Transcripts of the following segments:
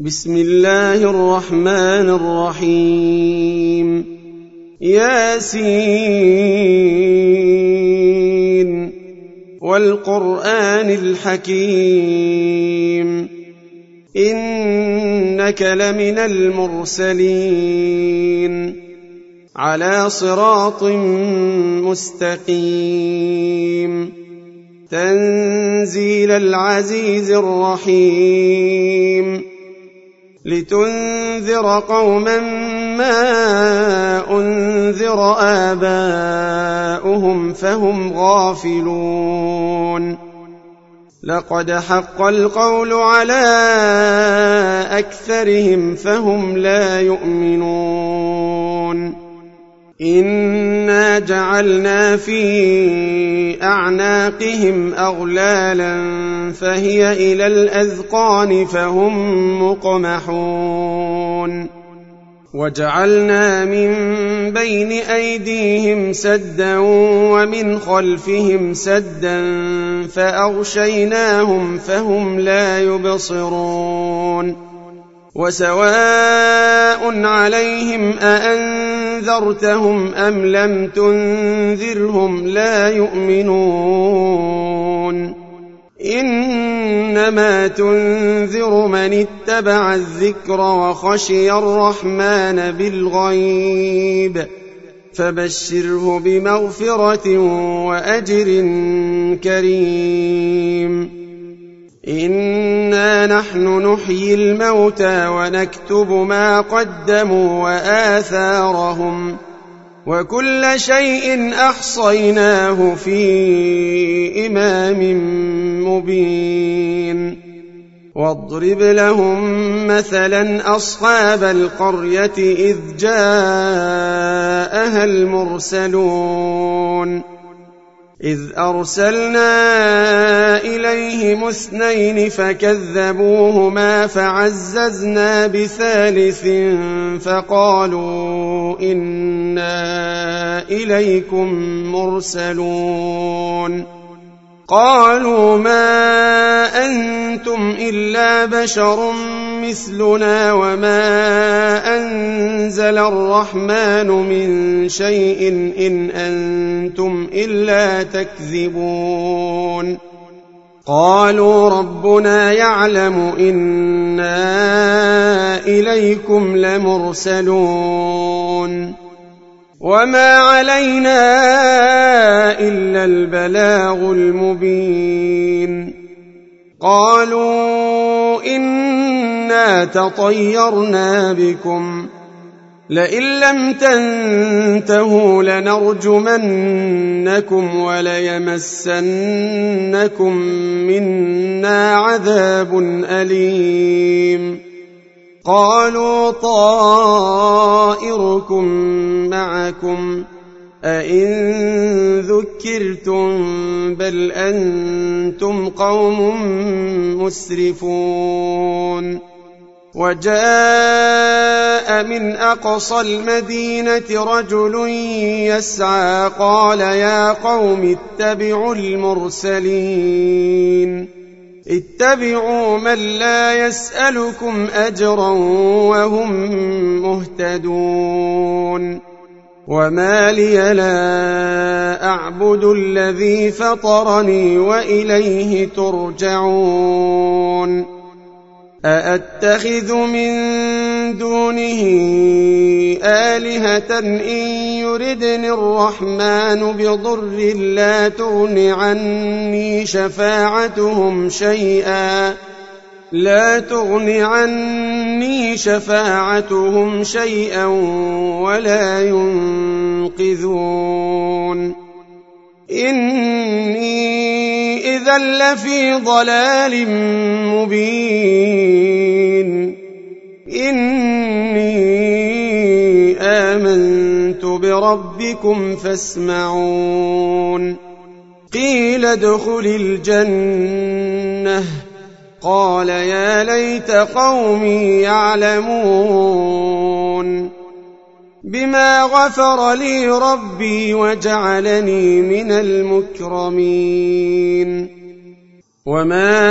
بسم الله الرحمن الرحيم ياسين والقرآن الحكيم إنك لمن المرسلين على صراط مستقيم تنزيل العزيز الرحيم لتنذر قوما ما أنذر آباؤهم فهم غافلون لقد حق القول على أكثرهم فهم لا يؤمنون إنا جعلنا في أعناقهم أغلالا فهي إلى الأذقان فهم مقمحون وجعلنا من بين أيديهم سدا ومن خلفهم سدا فأغشيناهم فهم لا يبصرون وسواء عليهم أأنذرتهم أم لم تنذرهم لا يؤمنون إنما تنذر من اتبع الذكر وخشي الرحمن بالغيب فبشره بمغفرة وأجر كريم إنا نحن نحيي الموتى ونكتب ما قدموا وآثارهم وكل شيء أحصيناه في إمام مبين واضرب لهم مثلا أصحاب القرية إذ جاءها المرسلون إذ أرسلنا إليهم 2 فكذبوهما فعززنا بثالث فقالوا إنا إليكم مرسلون قالوا ما أنتم إلا بشر مثلنا وما أنزل الرحمن من شيء إن أنتم إلا تكذبون قالوا ربنا يعلم إنا إليكم لمرسلون وما علينا إلا البلاغ المبين قالوا إنا تطيرنا بكم لئن لم تنتهوا لنرجمنكم وليمسنكم منا عذاب أليم قالوا طائركم معكم أئن ذكرتم بل أنتم قوم مسرفون وجاء من أقصى المدينة رجل يسعى قال يا قوم اتبعوا المرسلين اتبعوا من لا يسألكم أجرا وهم مهتدون وما لي لا أعبد الذي فطرني وإليه ترجعون أأتخذ من دونه آلهة إن يردني الرحمن بضر لا تغن عني شفاعتهم شيئا ولا ينقذون إني إذا لفي ضلال مبين إني آمنت بربكم فاسمعون قيل ادخل الجنة قال يا ليت قومي يعلمون بما غفر لي ربي وجعلني من المكرمين وما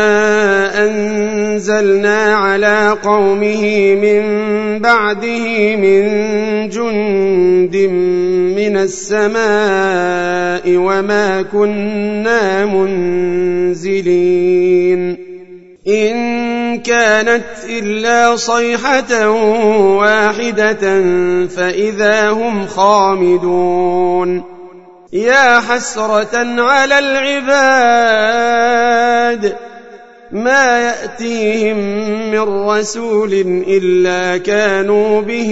أنزلنا على قومه من بعده من جند من السماء وما كنا منزلين إن كانت إلا صيحة واحدة فإذا هم خامدون يا حسرة على العباد ما يأتيهم من رسول إلا كانوا به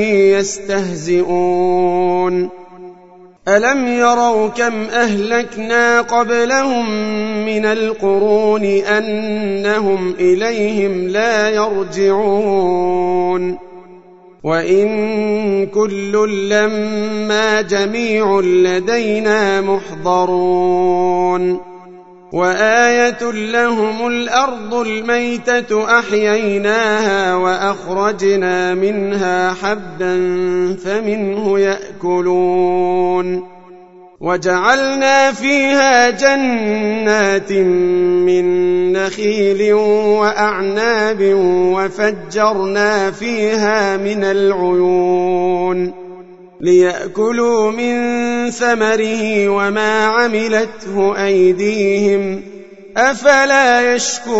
يستهزئون ألم يروا كم أهلكنا قبلهم من القرون أنهم إليهم لا يرجعون وإن كل لما جميع لدينا محضرون وآية لهم الأرض الميتة أحييناها وأخرجنا منها حبا فمنه يأكلون وجعلنا فيها جنات من نخيل وأعناب وفجرنا فيها من العيون ليأكلوا من ثمره وما عملته أيديهم أفلا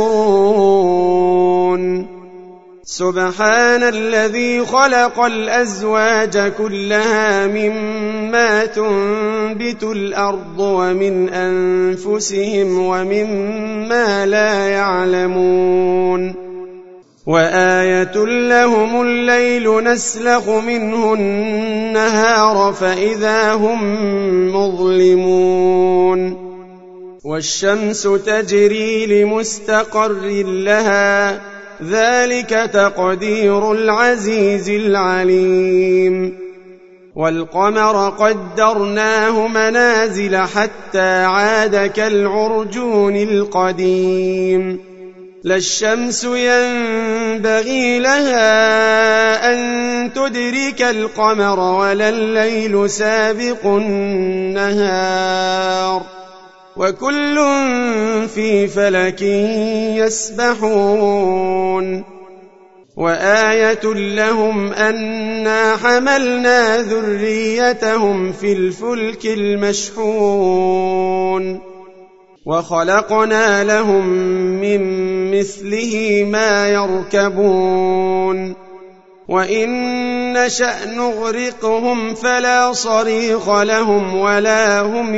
يشكرون سبحان الذي خلق الأزواج كلها مما تنبت الأرض ومن أنفسهم ومما لا يعلمون وآية لهم الليل نسلخ منه النهار فإذا هم مظلمون والشمس تجري لمستقر لها ذلك تقدير العزيز العليم والقمر قدرناه منازل حتى عاد كالعرجون القديم لا الشمس ينبغي لها أن تدرك القمر ولا الليل سابق النهار وكل في فلك يسبحون وآية لهم أنا حملنا ذريتهم في الفلك المشحون وخلقنا لهم من مثله ما يركبون وإن نشأ نغرقهم فلا صريخ لهم ولا هم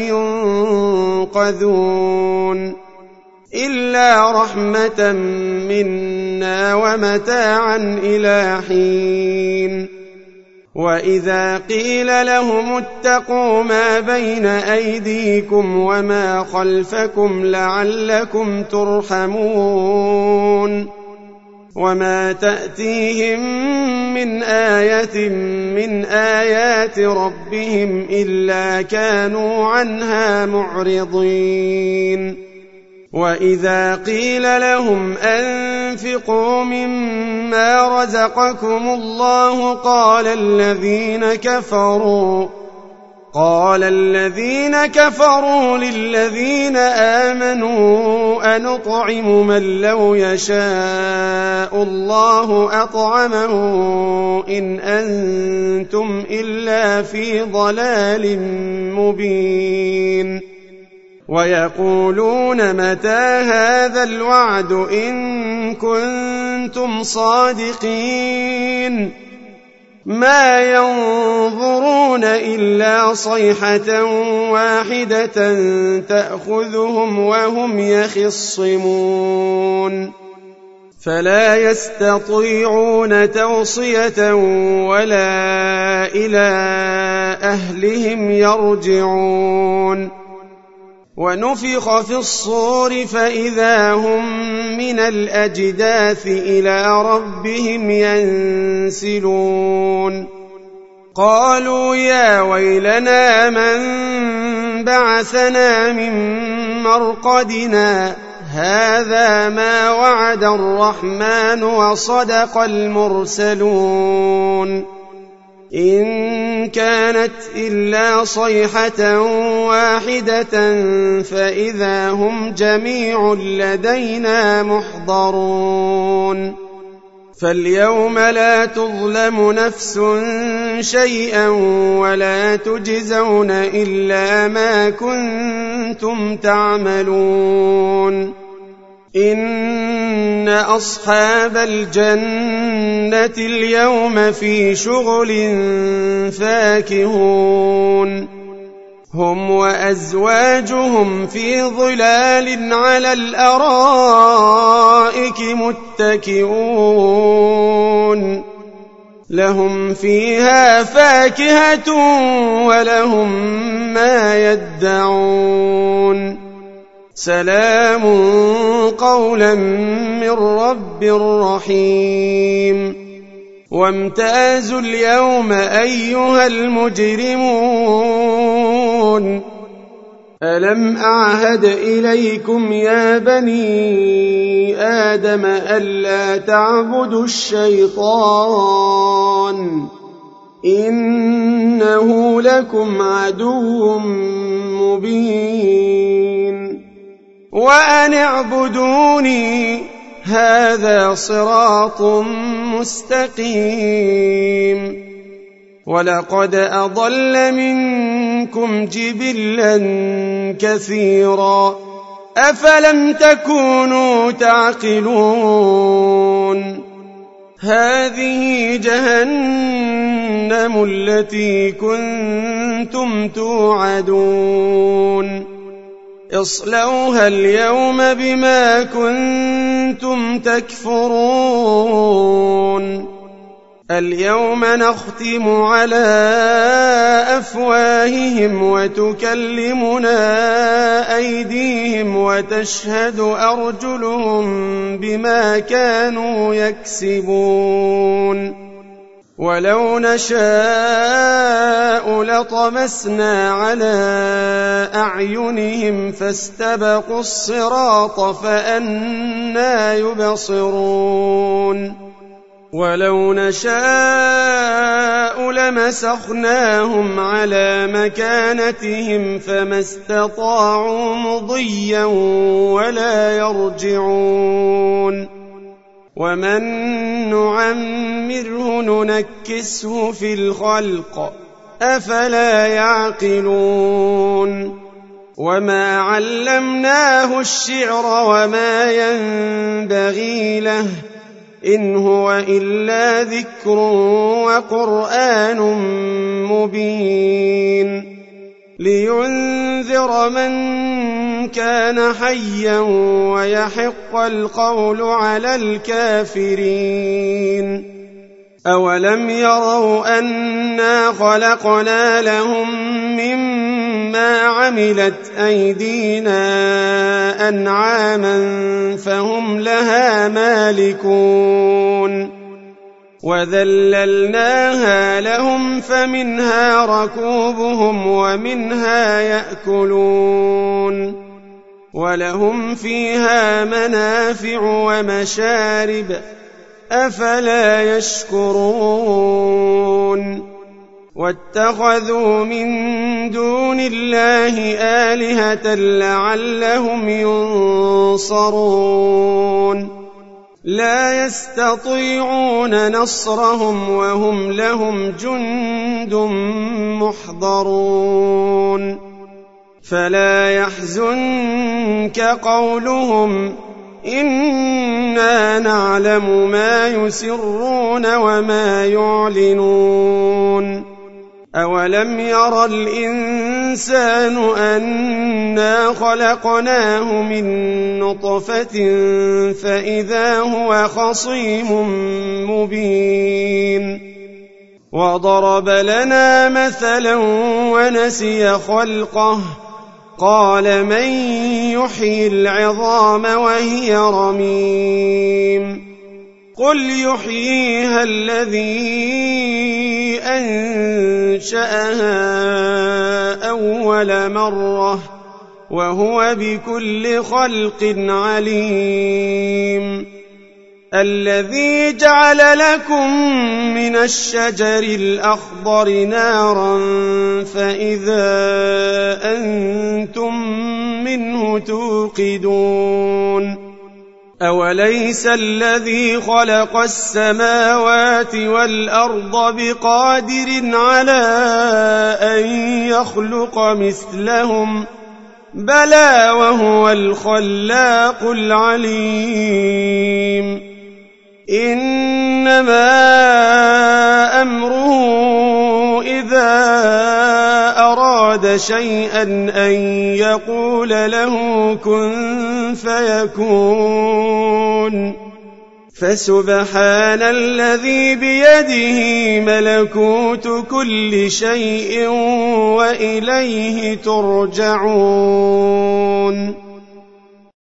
ينقذون إلا رحمة منا ومتاعا إلى حين وإذا قيل لهم اتقوا ما بين أيديكم وما خلفكم لعلكم ترحمون وما تأتيهم من آية من آيات ربهم إلا كانوا عنها معرضين وإذا قيل لهم أنفقوا مما رزقكم الله قال الذين كفروا للذين آمنوا أنطعم من لو يشاء الله أطعمه إن أنتم إلا في ضلال مبين ويقولون متى هذا الوعد إن كنتم صادقين ما ينظرون إلا صيحة واحدة تأخذهم وهم يخصمون فلا يستطيعون توصية ولا إلى أهلهم يرجعون ونفخ في الصور فإذا هم من الأجداث إلى ربهم ينسلون قالوا يا ويلنا من بعثنا من مرقدنا هذا ما وعد الرحمن وصدق المرسلون إن كانت إلا صيحة واحدة فإذا هم جميع لدينا محضرون فاليوم لا تظلم نفس شيئا ولا تجزون إلا ما كنتم تعملون إن أصحاب الجنة اليوم في شغل فاكهون هم وأزواجهم في ظلال على الأرائك متكئون لهم فيها فاكهة ولهم ما يدعون سلام قولا من رب رحيم وامتازوا اليوم أيها المجرمون ألم أعهد إليكم يا بني آدم ألا تعبدوا الشيطان إنه لكم عدو مبين وأن اعبدوني هذا صراط مستقيم ولقد أضل منكم جبلا كثيرا أفلم تكونوا تعقلون هذه جهنم التي كنتم توعدون اصلوها اليوم بما كنتم تكفرون اليوم نختم على أفواههم وتكلمنا أيديهم وتشهد أرجلهم بما كانوا يكسبون ولو نشاء لطمسنا على أعينهم فاستبقوا الصراط فأنى يبصرون ولو نشاء لمسخناهم على مكانتهم فما استطاعوا مضيا ولا يرجعون ومن نعمره ننكسه في الخلق أفلا يعقلون وما علمناه الشعر وما ينبغي له إن هو إلا ذكر وقرآن مبين لينذر من كان حيا ويحق القول على الكافرين أولم يروا أنا خلقنا لهم مما عملت أيدينا أنعاما فهم لها مالكون وذللناها لهم فمنها ركوبهم ومنها يأكلون ولهم فيها منافع ومشارب أفلا يشكرون واتخذوا من دون الله آلهة لعلهم ينصرون لا يستطيعون نصرهم وهم لهم جند محضرون فلا يحزنك قولهم إنا نعلم ما يسرون وما يعلنون أولم ير الإنسان أنا خلقناه من نطفة فإذا هو خصيم مبين وضرب لنا مثلا ونسي خلقه قال من يحيي العظام وهي رميم قل يحييها الذي أنشأها أول مرة وهو بكل خلق عليم الذي جعل لكم من الشجر الأخضر نارا فإذا أنتم منه توقدون أوليس الذي خلق السماوات والأرض بقادر على أن يخلق مثلهم بلى وهو الخلاق العليم إنما أمره إذا أراد شيئا أن يقول له كن فيكون فسبحان الذي بيده ملكوت كل شيء وإليه ترجعون